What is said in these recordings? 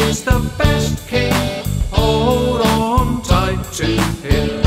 is the best king. Hold on tight to him.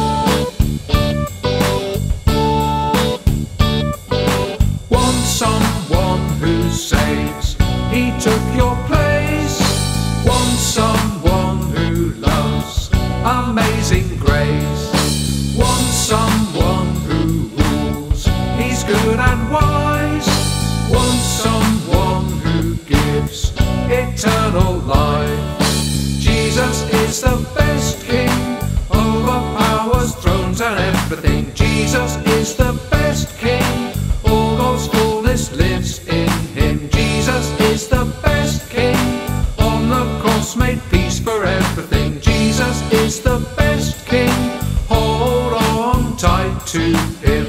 Want someone who saves, he took your place. Want someone who loves, amazing grace. Want someone who rules, he's good and wise. Want someone who gives eternal life. Jesus is the best king, overpowers thrones and everything. Jesus is the best king, all God's fullness lives in him. Jesus is the best king, on the cross made peace for everything. Jesus is the best king, hold on tight to him.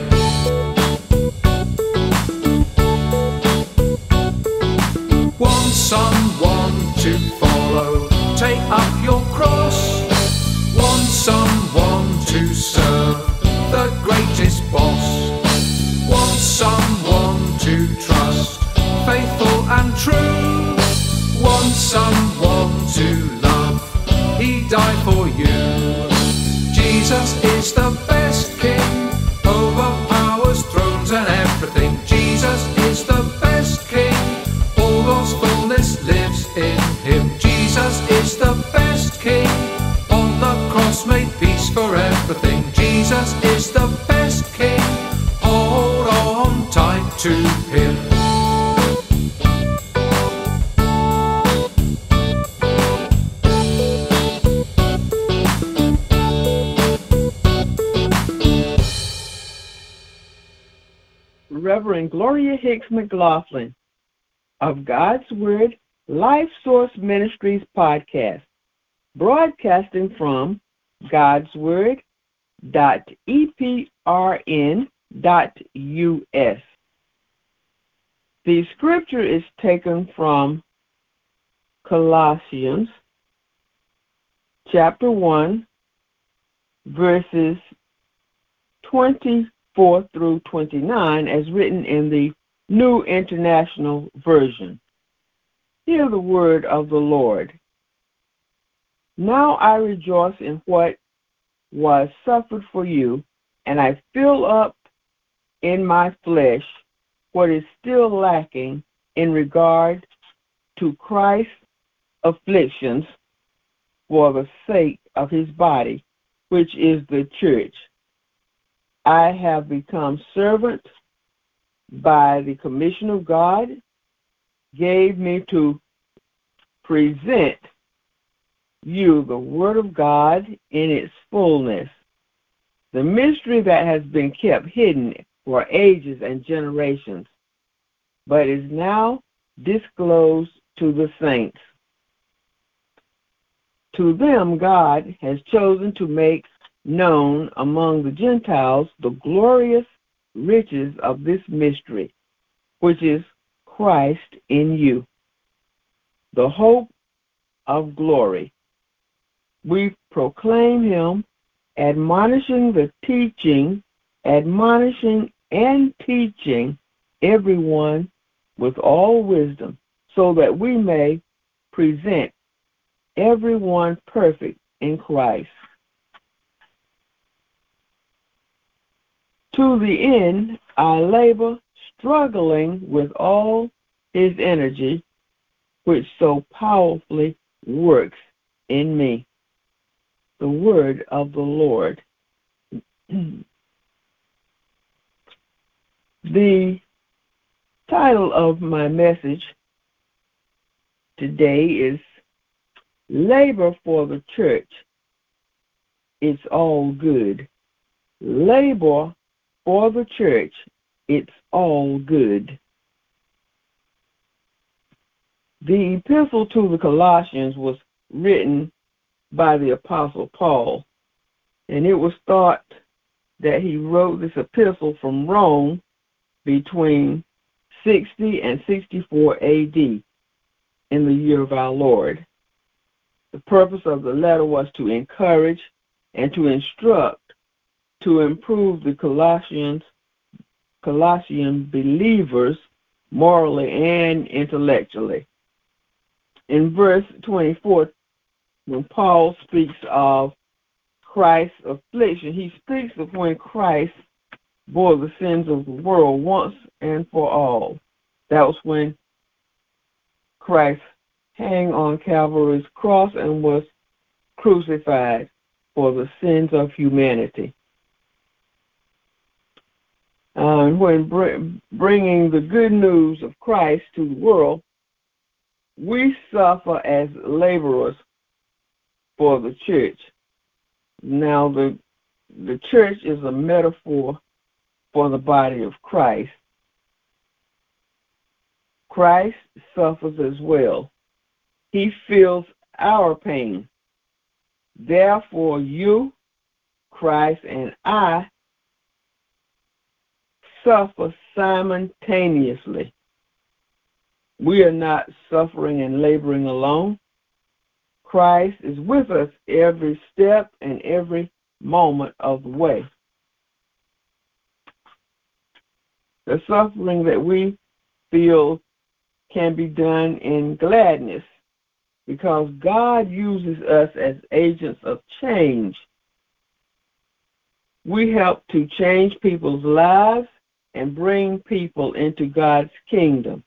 Want someone to follow, take up your cross. Want someone to serve, the greatest boss. Want someone to trust, faithful and true. Want someone to love, he died for you. Jesus is the best king, overpowers thrones and everything. Jesus is the best king, all God's fullness lives in him. Jesus is the best king, on the cross made peace for everything. Jesus is the best king, hold on tight to him. Reverend Gloria Hicks McLaughlin of God's Word Life Source Ministries podcast, broadcasting from godsword.eprn.us. The scripture is taken from Colossians chapter 1, verses 24 through 29, as written in the New International Version. Hear the word of the Lord. Now I rejoice in what was suffered for you, and I fill up in my flesh what is still lacking in regard to Christ's afflictions for the sake of his body, which is the church. I have become servant by the commission of God, gave me to present you the Word of God in its fullness, the mystery that has been kept hidden for ages and generations, but is now disclosed to the saints. To them God has chosen to make known among the Gentiles the glorious riches of this mystery, which is Christ in you, the hope of glory. We proclaim him, admonishing and teaching everyone with all wisdom, so that we may present everyone perfect in Christ. To the end, I labor, struggling with all his energy, which so powerfully works in me. The word of the Lord. The title of my message today is Labor for the Church. It's all good. Labor for the church. It's all good. The epistle to the Colossians was written by the Apostle Paul, and it was thought that he wrote this epistle from Rome between 60 and 64 AD in the year of our Lord. The purpose of the letter was to encourage and to instruct to improve the Colossian believers morally and intellectually. In verse 24, when Paul speaks of Christ's affliction, he speaks of when Christ bore the sins of the world once and for all. That was when Christ hung on Calvary's cross and was crucified for the sins of humanity. When bringing the good news of Christ to the world, we suffer as laborers for the church. Now, the church is a metaphor for the body of Christ. Christ suffers as well. He feels our pain. Therefore, you, Christ, and I suffer simultaneously. We are not suffering and laboring alone. Christ is with us every step and every moment of the way. The suffering that we feel can be done in gladness because God uses us as agents of change. We help to change people's lives and bring people into God's kingdom.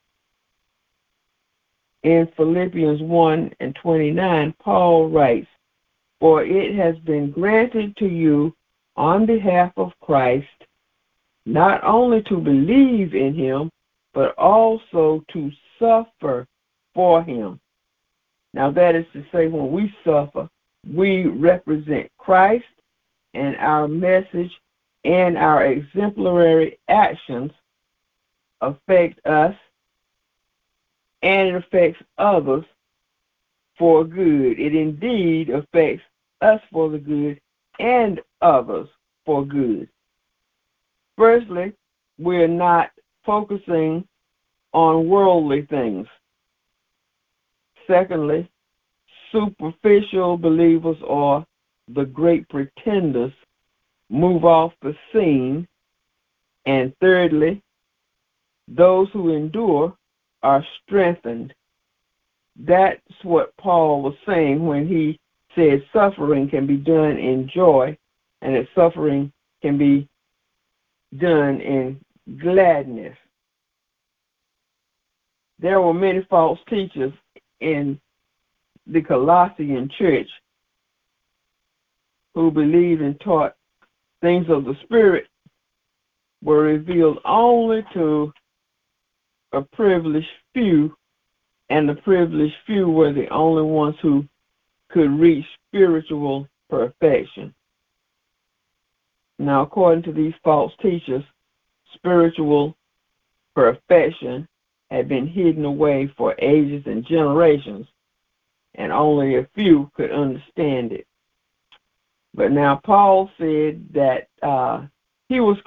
In Philippians 1:29, Paul writes, "For it has been granted to you on behalf of Christ not only to believe in him, but also to suffer for him." Now that is to say, when we suffer, we represent Christ, and our message and our exemplary actions affect us, and it affects others for good. It indeed affects us for the good and others for good. Firstly, we're not focusing on worldly things. Secondly, superficial believers or the great pretenders move off the scene. And thirdly, those who endure are strengthened. That's what Paul was saying when he said suffering can be done in joy and that suffering can be done in gladness. There were many false teachers in the Colossian church who believed and taught things of the Spirit were revealed only to a privileged few, and the privileged few were the only ones who could reach spiritual perfection. Now, according to these false teachers, spiritual perfection had been hidden away for ages and generations, and only a few could understand it. But now Paul said that he was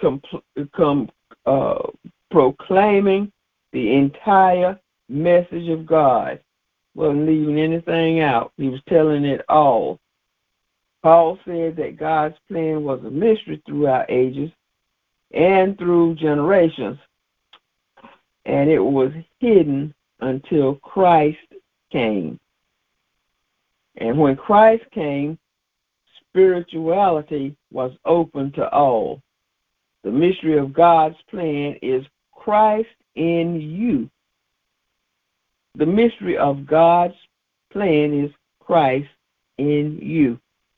proclaiming the entire message of God, wasn't leaving anything out. He was telling it all. Paul said that God's plan was a mystery throughout ages and through generations, and it was hidden until Christ came. And when Christ came, spirituality was open to all. The mystery of God's plan is Christ in you. The mystery of God's plan is Christ in you.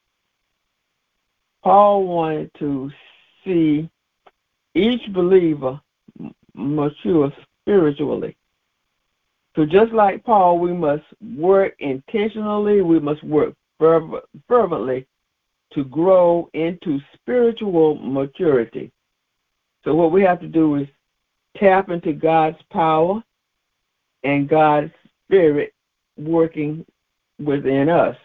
Paul wanted to see each believer mature spiritually. So just like Paul, we must work intentionally, we must work fervently to grow into spiritual maturity. So what we have to do is tap into God's power and God's Spirit working within us.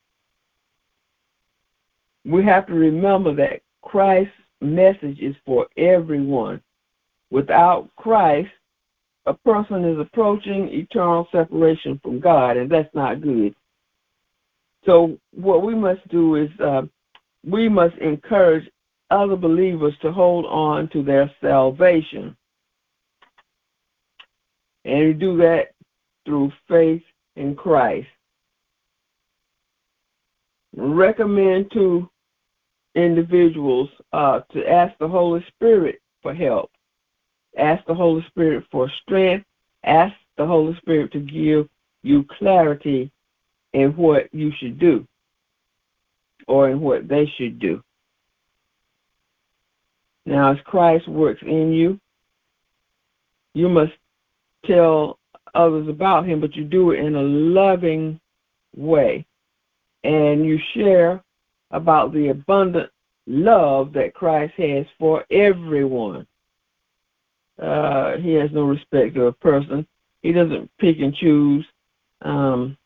We have to remember that Christ's message is for everyone. Without Christ, a person is approaching eternal separation from God, and that's not good. So what we must do is we must encourage other believers to hold on to their salvation. And we do that through faith in Christ. Recommend to individuals to ask the Holy Spirit for help. Ask the Holy Spirit for strength. Ask the Holy Spirit to give you clarity in what you should do or in what they should do. Now, as Christ works in you, you must tell others about him, but you do it in a loving way. And you share about the abundant love that Christ has for everyone. He has no respect of a person. He doesn't pick and choose, who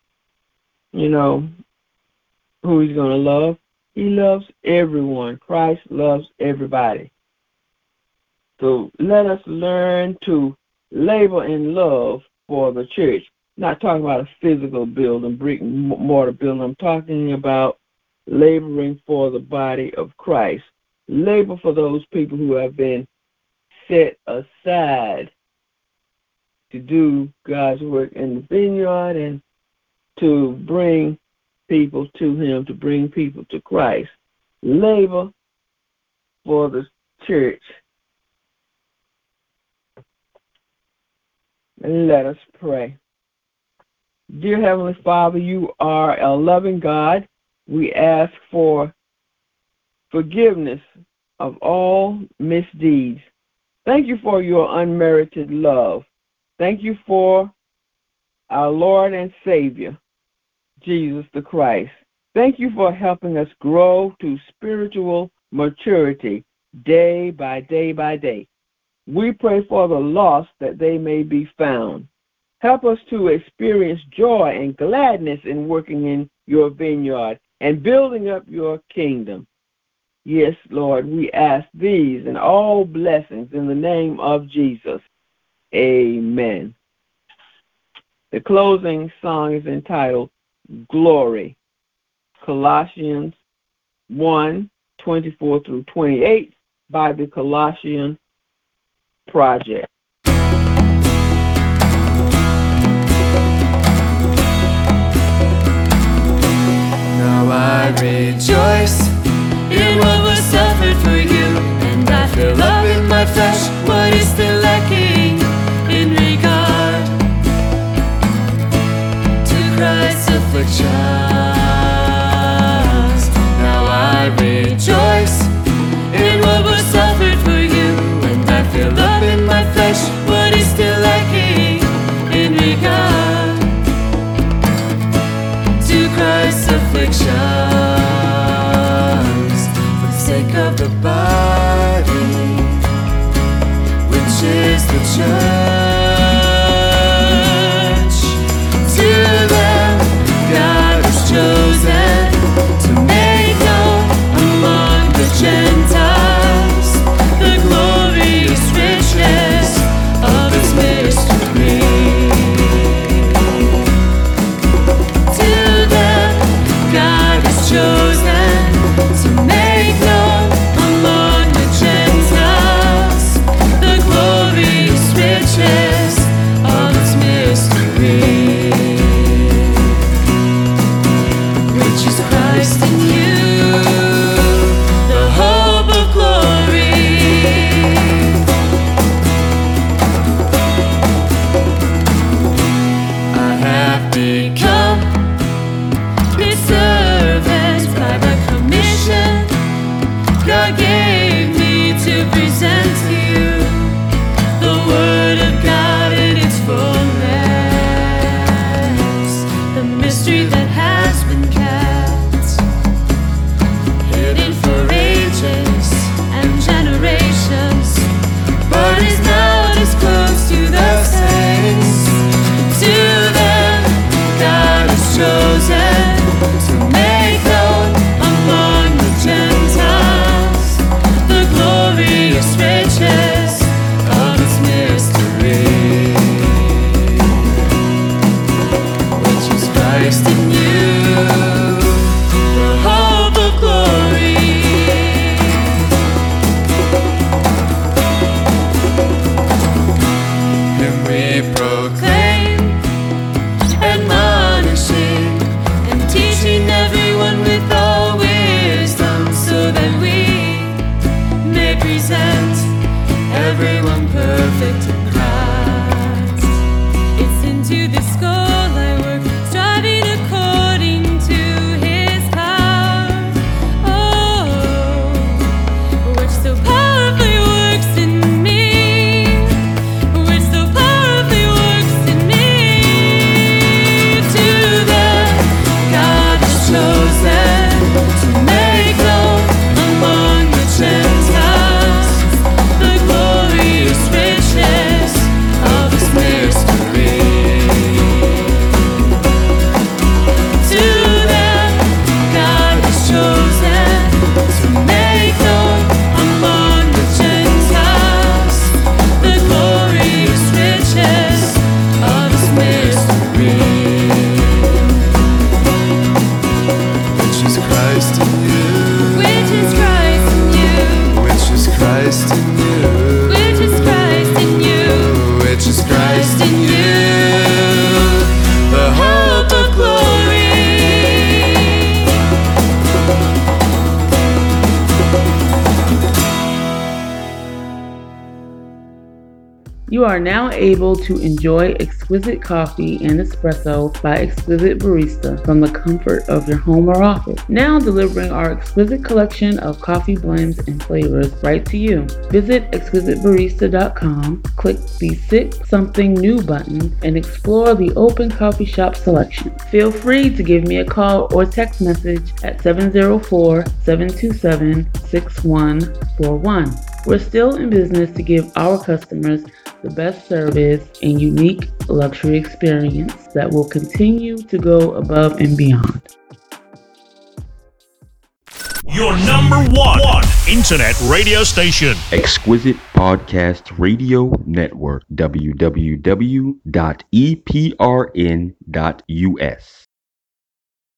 he's going to love. He loves everyone. Christ loves everybody. So let us learn to labor in love for the church. Not talking about a physical building, brick and mortar building. I'm talking about laboring for the body of Christ. Labor for those people who have been set aside to do God's work in the vineyard and to bring people to him, to bring people to Christ. Labor for the church. And let us pray. Dear Heavenly Father, you are a loving God. We ask for forgiveness of all misdeeds. Thank you for your unmerited love. Thank you for our Lord and Savior, Jesus the Christ. Thank you for helping us grow to spiritual maturity day by day by day. We pray for the lost that they may be found. Help us to experience joy and gladness in working in your vineyard and building up your kingdom. Yes, Lord, we ask these and all blessings in the name of Jesus. Amen. The closing song is entitled Glory. Colossians 1:24 through 28 by the Colossian Project. Now I rejoice in what was suffered for you, and I fill up in my flesh what is still lacking in regard to Christ's afflictions. Now I rejoice in what was suffered for you, and I fill up in my flesh what is still lacking in regard to Christ's afflictions, for the sake of the body, which is the church. To them God has chosen to make known among the Gentiles the glorious riches of his mystery. To them God has You are now able to enjoy exquisite coffee and espresso by Exquisite Barista from the comfort of your home or office. Now delivering our exquisite collection of coffee blends and flavors right to you. Visit exquisitebarista.com, click the Sip Something New button, and explore the open coffee shop selection. Feel free to give me a call or text message at 704-727-6141. We're still in business to give our customers the best service and unique luxury experience that will continue to go above and beyond. Your number one internet radio station. Exquisite Podcast Radio Network. www.eprn.us.